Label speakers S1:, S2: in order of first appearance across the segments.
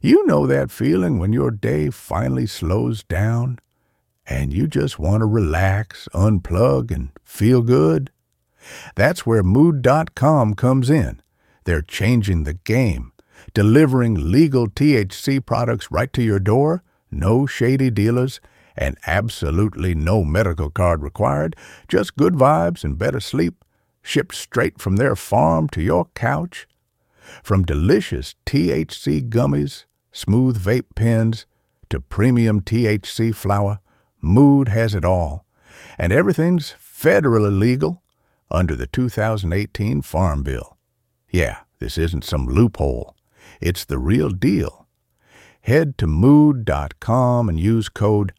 S1: You know that feeling when your day finally slows down and you just want to relax, unplug, and feel good? That's where Mood.com comes in. They're changing the game, delivering legal THC products right to your door, no shady dealers, and absolutely no medical card required, just good vibes and better sleep, shipped straight from their farm to your couch. From delicious THC gummies, smooth vape pens, to premium THC flower, Mood has it all. And everything's federally legal under the 2018 Farm Bill. Yeah, this isn't some loophole. It's the real deal. Head to Mood.com and use code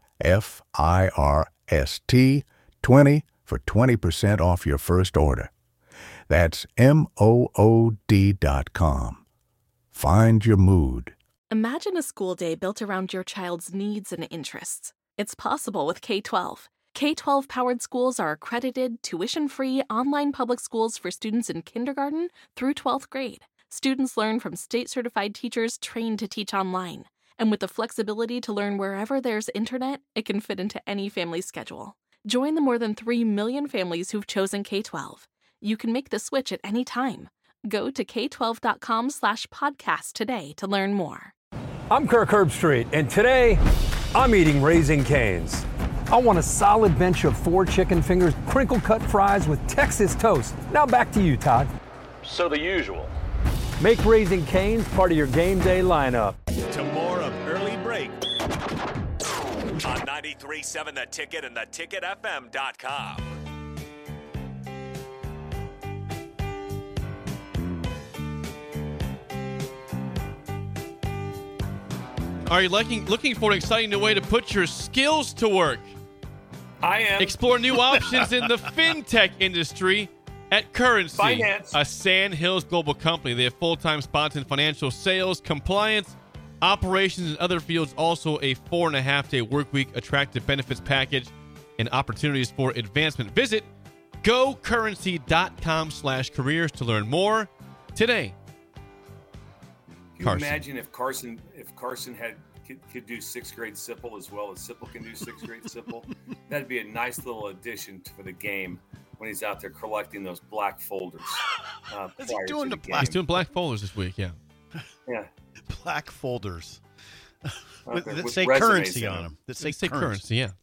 S1: FIRST20 for 20% off your first order. That's MOOD.com. Find your mood.
S2: Imagine a school day built around your child's needs and interests. It's possible with K-12. K-12-powered schools are accredited, tuition-free, online public schools for students in kindergarten through 12th grade. Students learn from state-certified teachers trained to teach online. And with the flexibility to learn wherever there's internet, it can fit into any family schedule. Join the more than 3 million families who've chosen K-12. You can make the switch at any time. Go to k12.com/podcast today to learn more.
S3: I'm Kirk Herbstreit, and today I'm eating Raising Cane's. I want a solid bench of 4 chicken fingers, crinkle-cut fries with Texas toast. Now back to you, Todd.
S4: So the usual.
S3: Make Raising Cane's part of your game day lineup.
S5: To more of Early Break on 93.7 The Ticket and theticketfm.com.
S6: Are you looking for an exciting new way to put your skills to work?
S4: I am.
S6: Explore new options in the fintech industry at Currency,
S4: Finance.
S6: a Sand Hills global company. They have full-time spots in financial sales, compliance, operations, and other fields. Also a 4.5-day work week, attractive benefits package, and opportunities for advancement. Visit gocurrency.com/careers to learn more today.
S4: Can you imagine if Carson could do 6th grade Sipple as well as Sipple can do 6th grade Sipple? That'd be a nice little addition for the game when he's out there collecting those black folders.
S7: Is he doing the black?
S6: He's doing black folders this week, yeah.
S4: Yeah.
S7: Black folders.
S4: With
S7: That say
S4: resumes
S7: currency
S4: in
S7: on
S4: them.
S7: them. That
S6: They
S7: say
S6: say currency, yeah.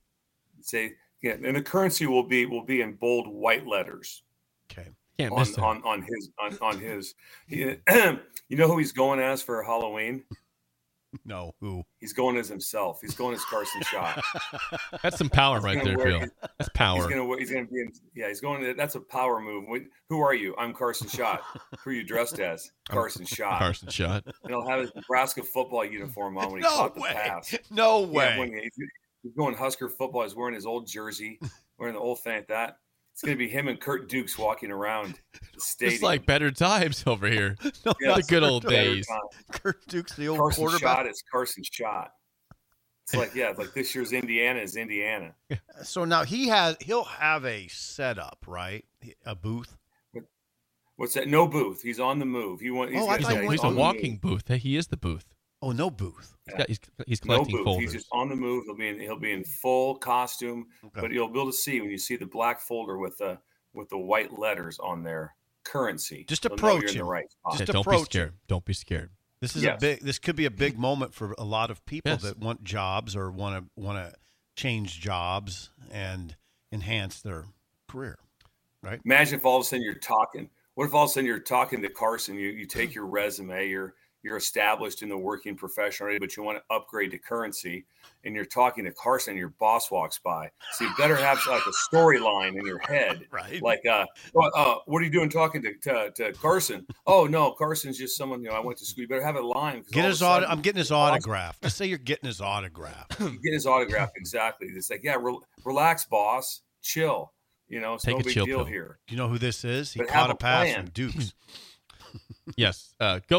S4: And the currency will be in bold white letters.
S7: Okay.
S6: Can't miss that.
S4: on his. You know who he's going as for Halloween?
S7: No, who?
S4: He's going as himself. He's going as Carson Schott.
S6: That's some power right there, Phil. That's power.
S4: He's gonna be. He's going. That's a power move. Who are you? I'm Carson Schott. Who are you dressed as? Carson Schott.
S6: Carson Schott.
S4: And he'll have his Nebraska football uniform on when he caught the pass.
S7: No way.
S4: When he's going Husker football. He's wearing his old jersey, wearing the old thing like that. It's going to be him and Kurt Dukes walking around the stadium.
S6: It's like better times over here.
S4: Yeah,
S6: the good old days.
S7: Kurt Dukes, the old
S4: Carson
S7: quarterback.
S4: Schott is Carson Schott. It's like, like this year's Indiana is Indiana.
S7: So now he'll have a setup, right? A booth.
S4: What's that? No booth. He's on the move. He's
S6: a walking booth. Hey, he is the booth.
S7: Oh, no booth.
S6: He's collecting
S4: no booth.
S6: folders.
S4: He's just on the move. He'll be in full costume, but you'll be able to see when you see the black folder with the white letters on there. Currency.
S7: Just approach him.
S4: Right
S7: just
S6: don't
S7: approach
S6: be scared.
S7: him.
S6: Don't be scared.
S7: This is This could be a big moment for a lot of people that want jobs or want to change jobs and enhance their career. Right.
S4: Imagine if all of a sudden you're talking. What if all of a sudden you're talking to Carson? You take your resume. You're established in the working profession already, but you want to upgrade to Currency, and you're talking to Carson, and your boss walks by. So you better have like a storyline in your head,
S7: right?
S4: Like, what are you doing talking to Carson? Oh no, Carson's just someone I went to school. You better have a line.
S7: I'm getting his autograph. Just say you're getting his autograph.
S4: Getting his autograph, exactly. It's like, relax, boss, chill. It's
S6: Take
S4: no
S6: a
S4: big
S6: chill
S4: deal
S6: pill.
S4: here.
S7: Do you know who this is? He
S4: But
S7: caught
S4: have
S7: a pass
S4: plan.
S7: from Dukes.
S6: Yes,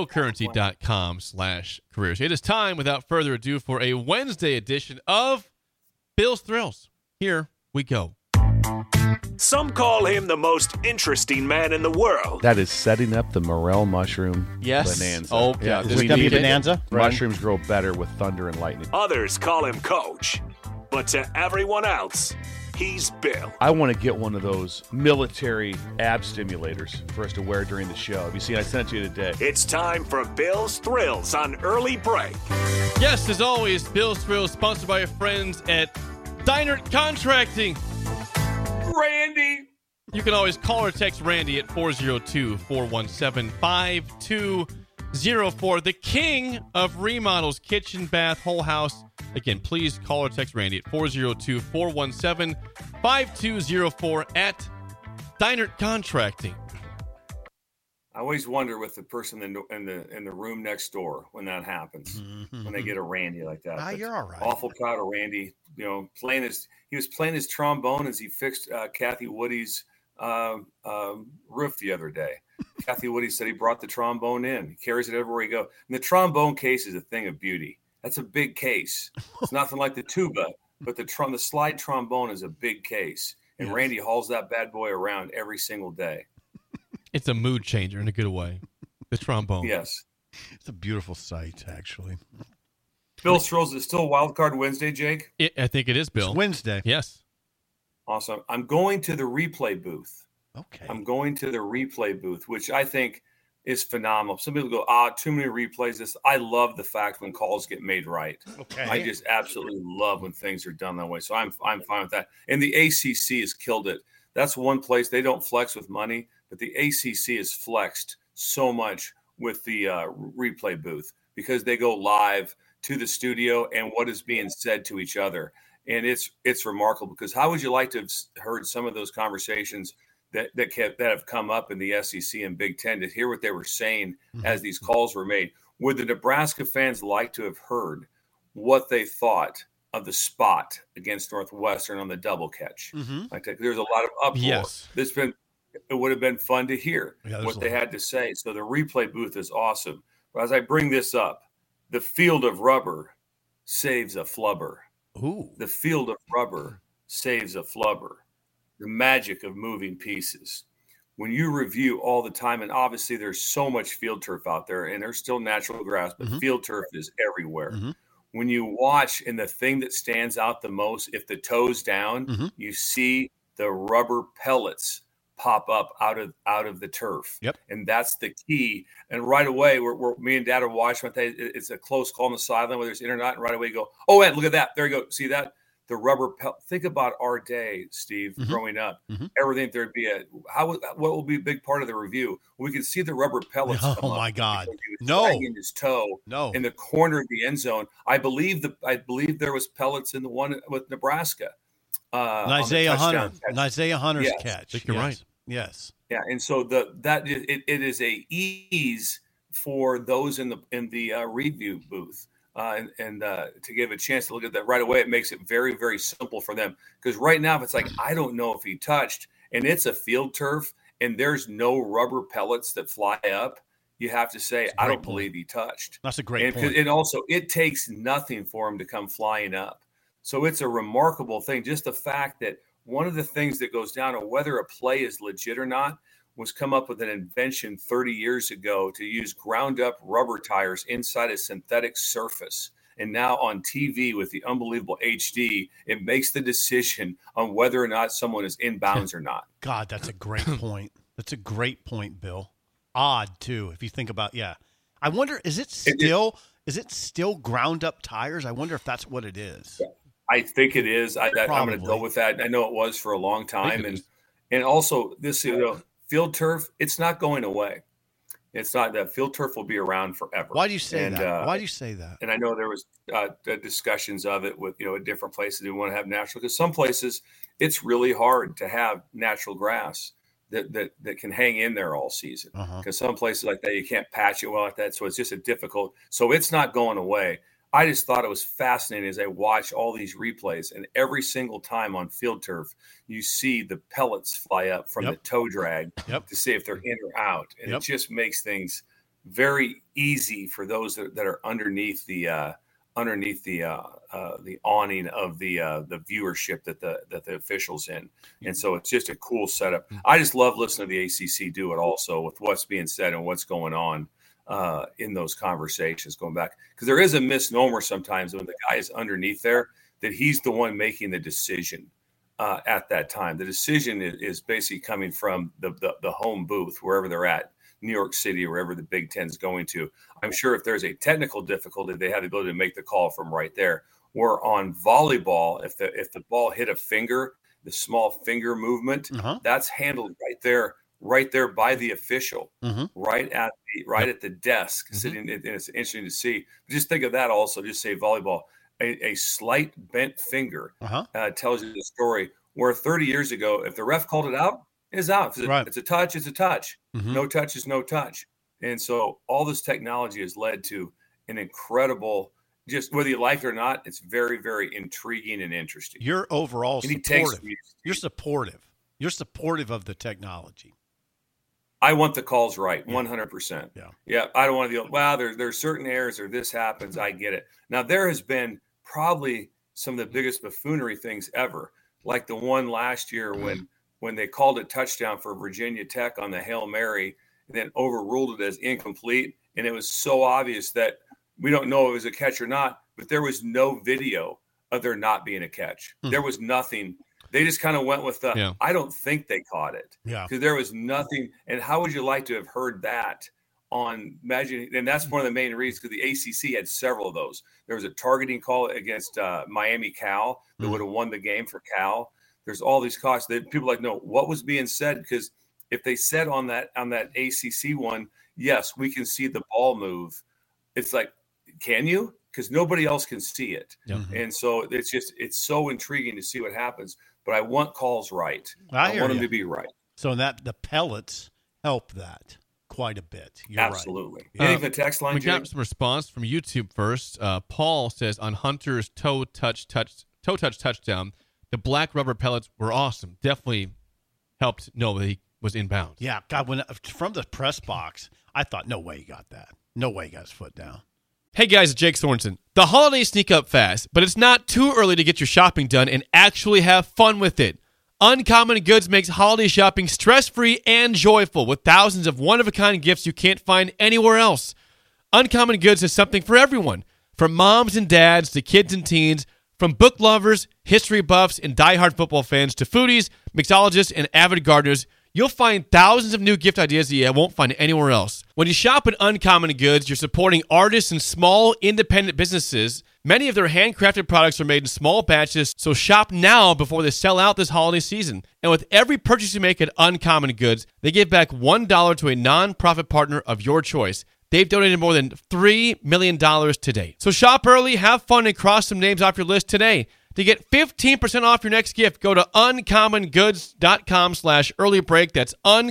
S6: gocurrency.com/careers. It is time, without further ado, for a Wednesday edition of Bill's Thrills. Here we go.
S5: Some call him the most interesting man in the world.
S8: That is setting up the morel mushroom bonanza.
S6: Oh,
S8: yeah.
S7: Is it going to be bonanza?
S8: Mushrooms grow better with thunder and lightning.
S5: Others call him Coach. But to everyone else, he's Bill.
S8: I want to get one of those military ab stimulators for us to wear during the show. Have you seen? I sent it to you today.
S5: It's time for Bill's Thrills on Early Break.
S6: Yes, as always, Bill's Thrills, sponsored by your friends at Deinert Contracting.
S4: Randy.
S6: You can always call or text Randy at 402-417-5204. The king of remodels, kitchen, bath, whole house. Again, please call or text Randy at 402-417-5204 at Deinert Contracting.
S4: I always wonder with the person in the room next door when that happens, when they get a Randy like that.
S7: You're all right.
S4: Awful proud of Randy. He was playing his trombone as he fixed Kathy Woody's roof the other day. Kathy Woody said he brought the trombone in. He carries it everywhere he goes. And the trombone case is a thing of beauty. That's a big case. It's nothing like the tuba, but the slide trombone is a big case. And yes. Randy hauls that bad boy around every single day.
S6: It's a mood changer in a good way. The trombone.
S4: Yes.
S7: It's a beautiful sight, actually.
S4: Bill's Thrills is still Wild Card Wednesday, Jake?
S6: I think it is, Bill.
S7: It's Wednesday.
S6: Yes.
S4: Awesome. I'm going to the replay booth.
S7: Okay.
S4: I'm going to the replay booth, which I think is phenomenal. Some people go, too many replays. I love the fact when calls get made right.
S7: Okay.
S4: I just absolutely love when things are done that way. So I'm fine with that. And the ACC has killed it. That's one place they don't flex with money, but the ACC is flexed so much with the replay booth because they go live to the studio and what is being said to each other. And it's remarkable because how would you like to have heard some of those conversations that have come up in the SEC and Big Ten to hear what they were saying as these calls were made? Would the Nebraska fans like to have heard what they thought of the spot against Northwestern on the double catch? There's a lot of uproar.
S6: Yes.
S4: It would have been fun to hear what they had to say. So the replay booth is awesome. But as I bring this up, the field of rubber saves a flubber.
S7: Ooh.
S4: The field of rubber saves a flubber. The magic of moving pieces. When you review all the time, and obviously there's so much field turf out there, and there's still natural grass, but field turf is everywhere. When you watch, and the thing that stands out the most, if the toe's down, you see the rubber pellets pop up out of the turf.
S7: Yep.
S4: And that's the key. And right away, we're me and Dad are watching. It's a close call on the sideline, whether it's in or not, and right away you go, oh, Ed, look at that. There you go. See that? The rubber think about our day, Steve, growing up. Everything there'd be what will be a big part of the review? We could see the rubber pellets.
S7: Oh my God!
S4: Dragging his toe
S7: in
S4: the corner of the end zone. I believe there was pellets in the one with Nebraska.
S7: Isaiah Hunter's catch.
S6: I think you're right.
S7: Yes.
S4: Yeah, and so it is a ease for those in the review booth. And to give a chance to look at that right away, it makes it very, very simple for them. Because right now, if it's like, I don't know if he touched, and it's a field turf, and there's no rubber pellets that fly up, you have to say, I don't believe he touched.
S7: That's a great point.
S4: And also, it takes nothing for him to come flying up. So it's a remarkable thing. Just the fact that one of the things that goes down on whether a play is legit or not was come up with an invention 30 years ago to use ground up rubber tires inside a synthetic surface. And now on TV with the unbelievable HD, it makes the decision on whether or not someone is in bounds or not.
S7: God, that's a great point. That's a great point, Bill. Odd too, if you think about, I wonder, is it still ground up tires? I wonder if that's what it is.
S4: I think it is. I'm going to go with that. I know it was for a long time. And also this, field turf, it's not going away. It's not that field turf will be around forever.
S7: Why do you say that? Why do you say that?
S4: And I know there was discussions of it with, at different places who want to have natural, because some places it's really hard to have natural grass that can hang in there all season. Because some places like that, you can't patch it well like that. So it's just so it's not going away. I just thought it was fascinating as I watched all these replays, and every single time on field turf, you see the pellets fly up from the toe drag to see if they're in or out. And it just makes things very easy for those that are underneath the underneath the awning of the viewership that the officials in. And so it's just a cool setup. I just love listening to the ACC do it also with what's being said and what's going on in those conversations going back. Because there is a misnomer sometimes when the guy is underneath there that he's the one making the decision at that time. The decision is basically coming from the home booth, wherever they're at, New York City, wherever the Big Ten's going to. I'm sure if there's a technical difficulty, they have the ability to make the call from right there. Where on volleyball, if the ball hit a finger, the small finger movement, that's handled right there by the official, right at the desk sitting. And it's interesting to see. Just think of that also. Just say volleyball, a slight bent finger tells you the story. Where 30 years ago, if the ref called it out, it's out. It's a touch. It's a touch. No touch is no touch. And so all this technology has led to an incredible. Just whether you like it or not, it's very, very intriguing and interesting.
S7: You're overall supportive. You're supportive. You're supportive of the technology.
S4: I want the calls right, 100%. Yeah. I don't want to be, wow, there's certain errors or this happens. I get it. Now, there has been probably some of the biggest buffoonery things ever, like the one last year when they called it touchdown for Virginia Tech on the Hail Mary and then overruled it as incomplete. And it was so obvious that we don't know if it was a catch or not, but there was no video of there not being a catch. There was nothing. They just kind of went with I don't think they caught it. Because there was nothing. And how would you like to have heard that on Imagine? And that's one of the main reasons, because the ACC had several of those. There was a targeting call against Miami Cal that would have won the game for Cal. There's all these costs that people like, no, what was being said? Because if they said on that ACC one, yes, we can see the ball move. It's like, can you? Because nobody else can see it. And so it's so intriguing to see what happens. But I want calls right. I want them to be right.
S7: So the pellets help that quite a bit. You're
S4: absolutely. Right. Anything the text line?
S6: We got some response from YouTube first. Paul says on Hunter's toe touch touchdown, the black rubber pellets were awesome. Definitely helped know that he was inbounds.
S7: Yeah, God, when from the press box, I thought, no way he got that. No way he got his foot down.
S6: Hey guys, it's Jake Sorensen. The holidays sneak up fast, but it's not too early to get your shopping done and actually have fun with it. Uncommon Goods makes holiday shopping stress-free and joyful with thousands of one-of-a-kind gifts you can't find anywhere else. Uncommon Goods has something for everyone, from moms and dads to kids and teens, from book lovers, history buffs, and diehard football fans to foodies, mixologists, and avid gardeners. You'll find thousands of new gift ideas that you won't find anywhere else. When you shop at Uncommon Goods, you're supporting artists and small, independent businesses. Many of their handcrafted products are made in small batches, so shop now before they sell out this holiday season. And with every purchase you make at Uncommon Goods, they give back $1 to a nonprofit partner of your choice. They've donated more than $3 million to date. So shop early, have fun, and cross some names off your list today. To get 15% off your next gift, go to uncommongoods.com/earlybreak. That's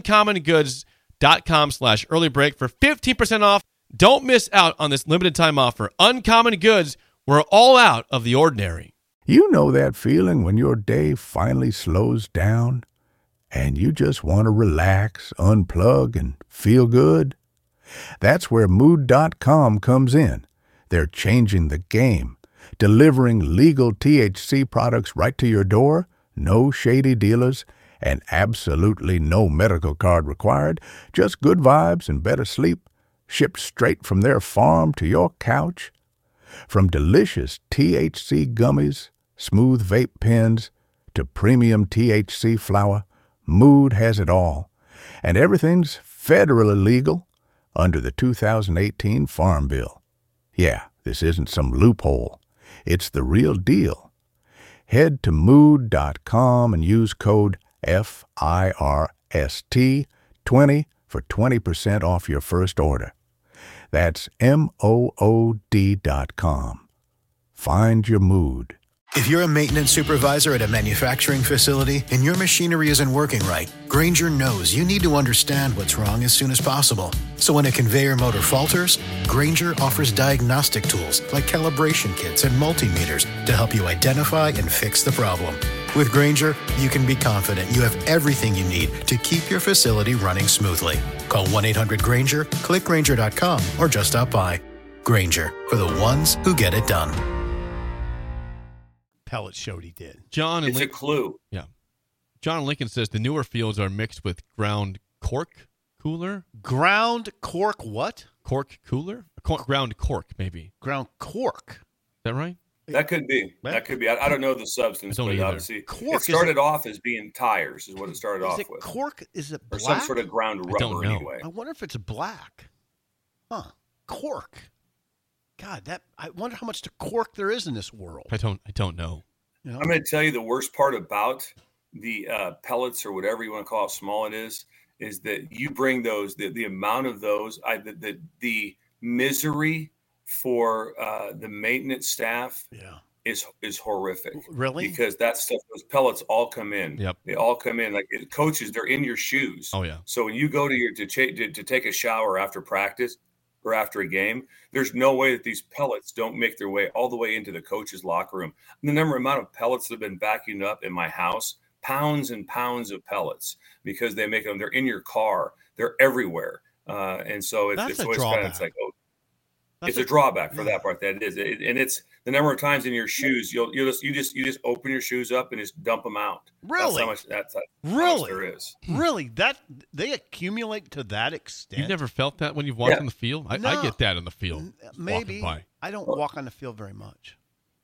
S6: uncommongoods.com/earlybreak for 15% off. Don't miss out on this limited time offer. Uncommon Goods, we're all out of the ordinary.
S1: You know that feeling when your day finally slows down and you just want to relax, unplug, and feel good? That's where Mood.com comes in. They're changing the game, delivering legal THC products right to your door, no shady dealers, and absolutely no medical card required, just good vibes and better sleep, shipped straight from their farm to your couch. From delicious THC gummies, smooth vape pens, to premium THC flower, Mood has it all. And everything's federally legal under the 2018 Farm Bill. Yeah, this isn't some loophole. It's the real deal. Head to Mood.com and use code FIRST20 for 20% off your first order. That's MOOD.com. Find your mood.
S9: If you're a maintenance supervisor at a manufacturing facility and your machinery isn't working right, Grainger knows you need to understand what's wrong as soon as possible. So when a conveyor motor falters, Grainger offers diagnostic tools like calibration kits and multimeters to help you identify and fix the problem. With Grainger, you can be confident you have everything you need to keep your facility running smoothly. Call 1-800-GRAINGER, click Grainger.com, or just stop by. Grainger, for the ones who get it done.
S7: Pellet showed he did.
S6: John and
S4: It's a clue.
S6: Yeah. John Lincoln says the newer fields are mixed with ground cork cooler.
S7: Ground cork what?
S6: Cork cooler? Ground cork, maybe.
S7: Ground cork.
S6: Is that right?
S4: That could be. That could be. I don't know the substance,
S6: I don't
S4: but
S6: either.
S4: obviously
S7: Cork,
S4: it started off as being tires, is what it started
S7: Is
S4: off
S7: it
S4: with.
S7: cork? Is it
S4: Or
S7: black?
S4: some sort of ground
S6: I don't
S4: rubber
S6: know.
S4: anyway.
S7: I wonder if it's black. Huh. Cork. God, I wonder how much to cork there is in this world.
S6: I don't know.
S7: You know?
S4: I'm going to tell you the worst part about the pellets or whatever you want to call how small it is that you bring those, the amount of those, the misery for the maintenance staff is horrific.
S7: Really?
S4: Because that stuff, those pellets all come in.
S6: Yep.
S4: They all come in. Like coaches, they're in your shoes.
S6: Oh, yeah.
S4: So when you go to take a shower after practice or after a game, there's no way that these pellets don't make their way all the way into the coach's locker room. And the amount of pellets that have been vacuumed up in my house, pounds and pounds of pellets, because they make them. They're in your car. They're everywhere. And so it's always kind of, it's like, oh, it's a drawback for that part. That is, and it's the number of times in your shoes you just open your shoes up and just dump them out.
S7: Really?
S4: That's how much there is.
S7: Really? That they accumulate to that extent?
S6: You've never felt that when you've walked on the field? I get that on the field.
S7: Maybe. I don't walk on the field very much.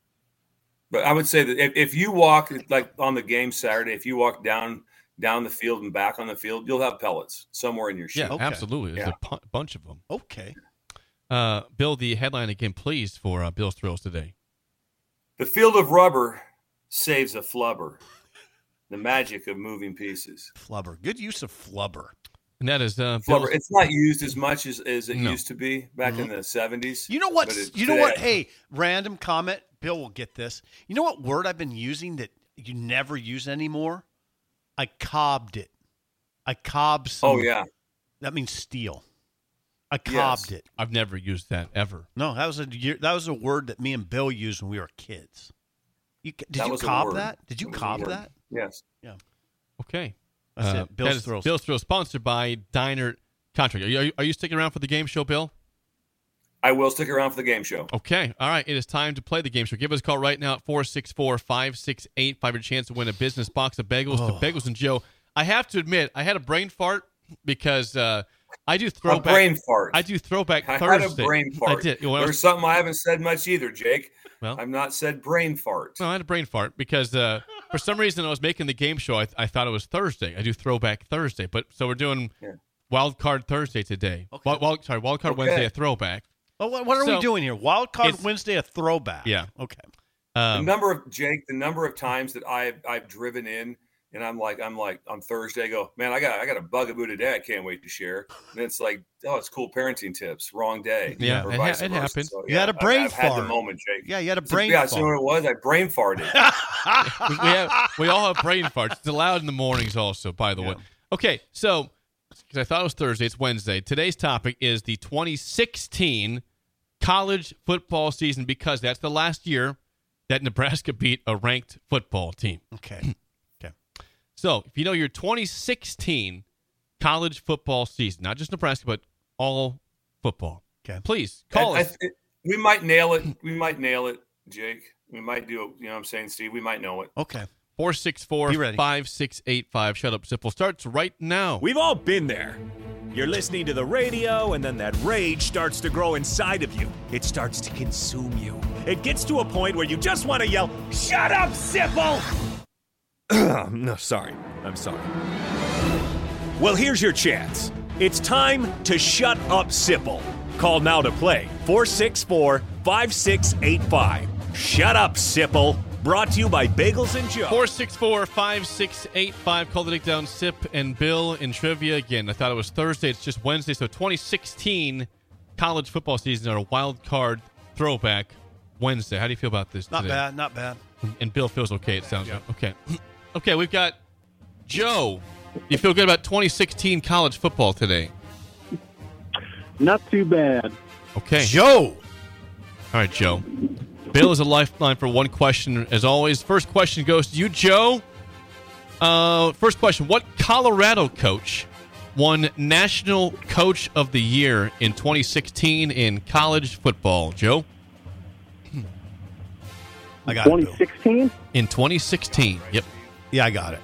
S4: But I would say that if you walk, like on the game Saturday, if you walk down the field and back on the field, you'll have pellets somewhere in your shoe.
S6: Yeah, absolutely. There's a bunch of them.
S7: Okay.
S6: Bill, the headline again, please, for Bill's Thrills today.
S4: The field of rubber saves a flubber. The magic of moving pieces.
S7: Flubber. Good use of flubber.
S6: And that is
S4: flubber. It's not used as much as it used to be back in the 70s.
S7: You know what? You know what? Hey, random comment. Bill will get this. You know what word I've been using that you never use anymore? I cobbed it. I cobbed some.
S4: Oh, yeah.
S7: That means steal. I cobbed it.
S6: I've never used that ever.
S7: No, that was a word that me and Bill used when we were kids. Did you cobb that? Did you cobb that?
S4: Yes.
S7: Yeah.
S6: Okay.
S7: That's it. Bill's Thrills.
S6: Bill's Thrills, sponsored by Diner Contract. Are you sticking around for the game show, Bill?
S4: I will stick around for the game show.
S6: Okay. All right. It is time to play the game show. Give us a call right now at 464-5685. Your chance to win a business box of bagels to Bagels and Joe. I have to admit, I had a brain fart because I do throwback.
S4: A brain fart.
S6: I do throwback Thursday.
S4: I had a brain fart.
S6: I did.
S4: There's something I haven't said much either, Jake.
S6: Well,
S4: I've not said brain fart.
S6: No, I had a brain fart because for some reason I was making the game show. I thought it was Thursday. I do throwback Thursday, but so we're doing Wild Card Thursday today. Okay. Wild Card Wednesday, a throwback.
S7: Oh, what are we doing here? Wild Card Wednesday, a throwback.
S6: Yeah.
S7: Okay.
S4: The number of times that I've driven in and I'm like on Thursday, I go, man, I got a bugaboo today. I can't wait to share. And it's like, oh, it's cool parenting tips. Wrong day.
S6: Yeah,
S4: or
S6: it happens.
S4: So,
S7: you had a brain
S4: I've
S7: fart.
S4: had the moment, Jake.
S7: Yeah, you had a brain fart.
S4: Yeah, so what it was. I brain farted.
S6: we all have brain farts. It's allowed in the mornings also, by the way. Okay, so because I thought it was Thursday, it's Wednesday. Today's topic is the 2016 college football season because that's the last year that Nebraska beat a ranked football team.
S7: Okay.
S6: So, if you know your 2016 college football season, not just Nebraska, but all football, please call us.
S4: We might nail it. We might nail it, Jake. We might do it. You know what I'm saying, Steve? We might know it.
S7: Okay.
S6: 464-5685. Shut up, Sipple. Starts right now.
S5: We've all been there. You're listening to the radio, and then that rage starts to grow inside of you. It starts to consume you. It gets to a point where you just want to yell, "Shut up, Sipple!" No, sorry. I'm sorry. Well, here's your chance. It's time to shut up, Sipple. Call now to play. 464-5685. Shut up, Sipple. Brought to you by Bagels and Joe.
S6: 464-5685. Call the Dick Down Sip and Bill in trivia. Again, I thought it was Thursday. It's just Wednesday. So 2016 college football season, our wild card throwback Wednesday. How do you feel about this today?
S7: Not bad.
S6: And Bill feels okay, it sounds like. Okay. Okay, we've got Joe. You feel good about 2016 college football today?
S10: Not too bad.
S6: Okay.
S7: Joe.
S6: All right, Joe. Bill is a lifeline for one question, as always. First question goes to you, Joe. First question. What Colorado coach won National Coach of the Year in 2016 in college football? Joe?
S7: I got
S10: 2016?
S6: In 2016, yep.
S7: Yeah, I got it.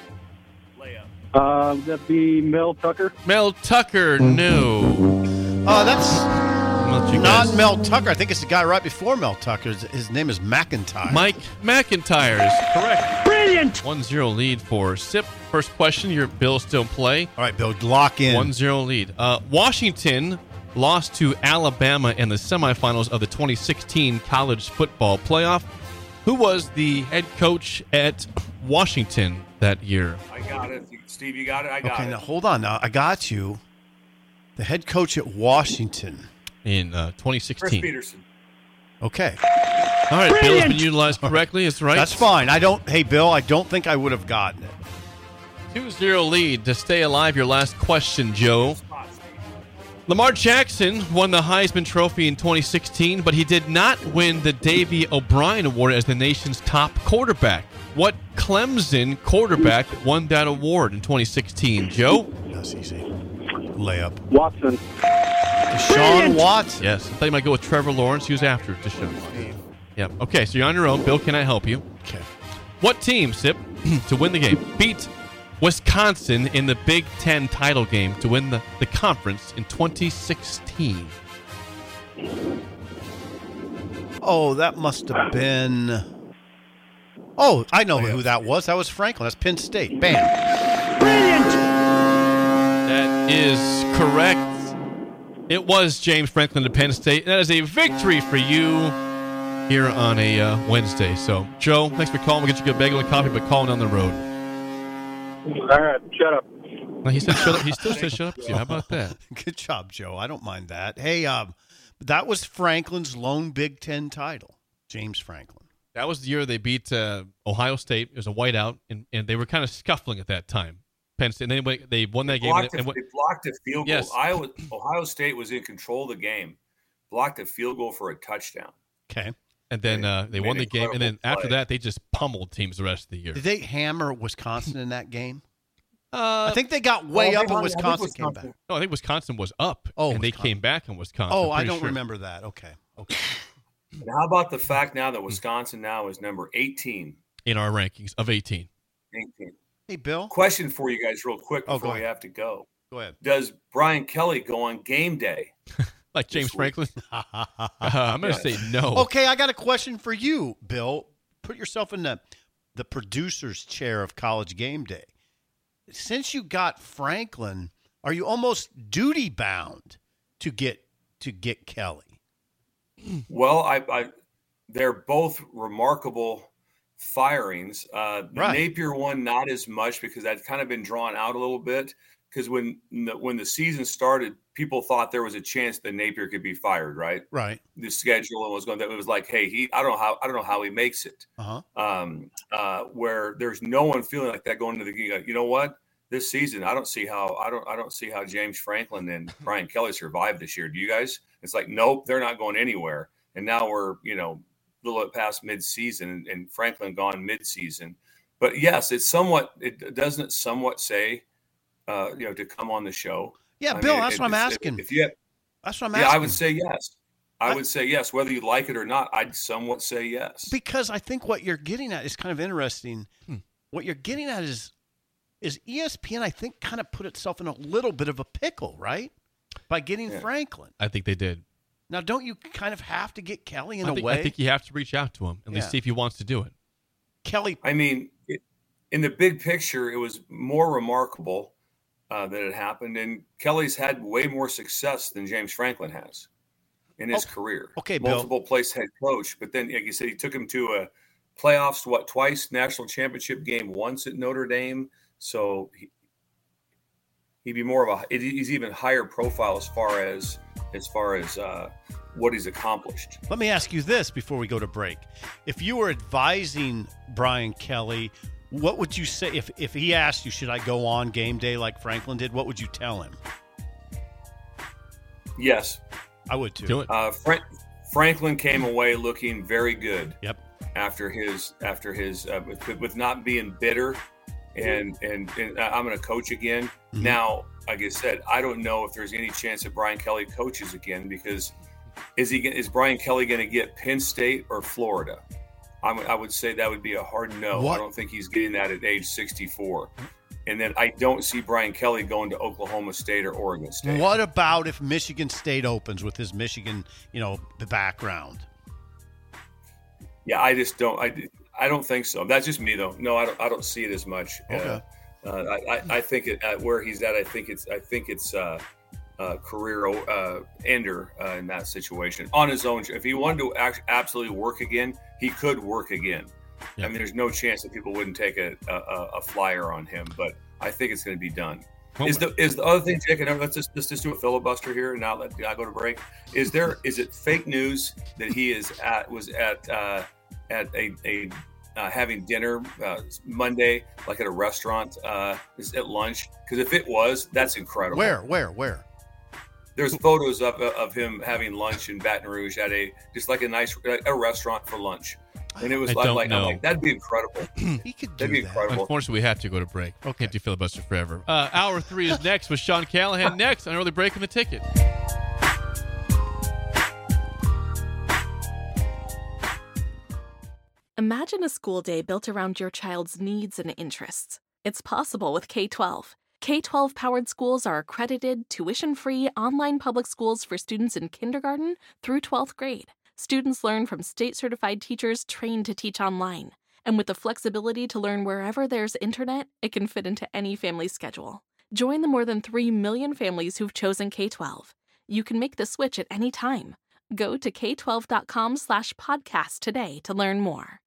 S10: That'd be Mel Tucker.
S6: Mel Tucker, no.
S7: Oh, that's
S6: Not
S7: not Mel Tucker. I think it's the guy right before Mel Tucker. His name is McIntyre.
S6: Mike McIntyre is correct.
S10: Brilliant!
S6: 1-0 lead for SIP. First question, your Bill still in play.
S7: All right, Bill, lock in.
S6: 1-0 lead. Washington lost to Alabama in the semifinals of the 2016 college football playoff. Who was the head coach at Washington that year?
S4: I got it. Steve, you got it? I got
S7: Okay,
S4: it.
S7: now hold on. Now I got you. The head coach at Washington
S6: In
S4: Chris
S6: 2016.
S4: Peterson.
S7: Okay,
S6: All right, Bill has been utilized correctly. It's right.
S7: that's fine. Hey, Bill, I don't think I would have gotten it.
S6: 2-0 lead to stay alive. Your last question, Joe. Lamar Jackson won the Heisman Trophy in 2016, but he did not win the Davey O'Brien Award as the nation's top quarterback. What Clemson quarterback won that award in 2016 , Joe?
S7: That's easy. Layup.
S10: Watson.
S7: Deshaun Watson.
S6: Yes. I thought you might go with Trevor Lawrence. He was after Deshaun. Yeah. Okay, so you're on your own. Bill, can I help you?
S7: Okay.
S6: What team, Sip, to win the game, beat Wisconsin in the Big Ten title game to win the conference in 2016?
S7: Oh, that must have been. Oh, I know who that was. That was Franklin. That's Penn State. Bam.
S6: That is correct. It was James Franklin to Penn State. That is a victory for you here on a Wednesday. So, Joe, thanks for calling. We'll get you a bagel and coffee, but calling down the road.
S10: All right, shut up.
S6: Well, he said shut up. He still said shut up to you. How about that?
S7: Good job, Joe. I don't mind that. Hey, that was Franklin's lone Big Ten title. James Franklin.
S6: That was the year they beat Ohio State. It was a whiteout, and they were kind of scuffling at that time. Penn State. And they won that game.
S4: They blocked a field goal.
S6: Yes.
S4: Ohio State was in control of the game. Blocked a field goal for a touchdown.
S7: Okay.
S6: And then they won the game. And then after that, they just pummeled teams the rest of the year.
S7: Did they hammer Wisconsin in that game? I think they got way up and Wisconsin came back.
S6: No, I think Wisconsin was up. And they came back in Wisconsin.
S7: Oh, I don't remember that. Okay.
S4: And how about the fact now that Wisconsin now is number 18
S6: in our rankings of 18?
S4: 18.
S7: Hey, Bill.
S4: Question for you guys real quick before we have to go.
S7: Go ahead.
S4: Does Brian Kelly go on game day?
S6: Like James Franklin? I'm going to say no.
S7: Okay, I got a question for you, Bill. Put yourself in the producer's chair of College Game Day. Since you got Franklin, are you almost duty bound to get Kelly?
S4: Well, they're both remarkable firings. The Napier one, not as much because that's kind of been drawn out a little bit. Because when the season started, people thought there was a chance that Napier could be fired. Right. The schedule was going. It was like, hey, I don't know how he makes it. Where there's no one feeling like that going into the game. You know what? This season, I don't see how James Franklin and Brian Kelly survived this year. Do you guys? It's like, nope, they're not going anywhere. And now we're, a little bit past mid-season and Franklin gone mid-season. But yes, it doesn't somewhat say, to come on the show.
S7: Yeah, Bill, that's what I'm asking. That's what I'm asking.
S4: Yeah, I would say yes. I would say yes. Whether you like it or not, I'd somewhat say yes.
S7: Because I think what you're getting at is kind of interesting. What you're getting at is ESPN, I think, kind of put itself in a little bit of a pickle, right? By getting Franklin.
S6: I think they did.
S7: Now, don't you kind of have to get Kelly in a way?
S6: I think you have to reach out to him and least see if he wants to do it.
S7: Kelly.
S4: I mean, in the big picture, it was more remarkable that it happened. And Kelly's had way more success than James Franklin has in his career.
S7: Okay, Bill.
S4: Multiple place head coach. But then, like you said, he took him to a playoffs, twice, national championship game once at Notre Dame. So he'd be more of he's even higher profile as far as what he's accomplished.
S7: Let me ask you this before we go to break. If you were advising Brian Kelly, what would you say if he asked you, should I go on game day like Franklin did? What would you tell him?
S4: Yes.
S7: I would too.
S6: Do it.
S4: Franklin came away looking very good.
S7: Yep.
S4: After his with not being bitter and I'm going to coach again. Mm-hmm. Now, like I said, I don't know if there's any chance that Brian Kelly coaches again, because is Brian Kelly going to get Penn State or Florida? I would say that would be a hard no. What? I don't think he's getting that at age 64. And then I don't see Brian Kelly going to Oklahoma State or Oregon State.
S7: What about if Michigan State opens with his Michigan, background?
S4: Yeah, I just don't. I don't think so. That's just me, though. No, I don't see it as much.
S7: Okay.
S4: I think at where he's at, I think it's career ender in that situation on his own. If he wanted to absolutely work again, he could work again. Yeah. I mean, there's no chance that people wouldn't take a flyer on him, but I think it's going to be done. Is the other thing, Jake? And let's just do a filibuster here, and now let I go to break. Is it fake news that he was at having dinner Monday, like at a restaurant, at lunch? Because if it was, that's incredible.
S7: Where?
S4: There's photos of him having lunch in Baton Rouge at a restaurant for lunch. And it was I'm like, that'd be incredible.
S7: He could do
S4: that'd be
S7: that.
S4: incredible.
S6: Unfortunately, we have to go to break. Okay. Can't do filibuster forever. Hour 3 is next with Sean Callahan next on Early Break in the Ticket.
S2: Imagine a school day built around your child's needs and interests. It's possible with K-12. K-12 powered schools are accredited, tuition-free online public schools for students in kindergarten through 12th grade. Students learn from state-certified teachers trained to teach online. And with the flexibility to learn wherever there's internet, it can fit into any family schedule. Join the more than 3 million families who've chosen K-12. You can make the switch at any time. Go to k12.com/podcast today to learn more.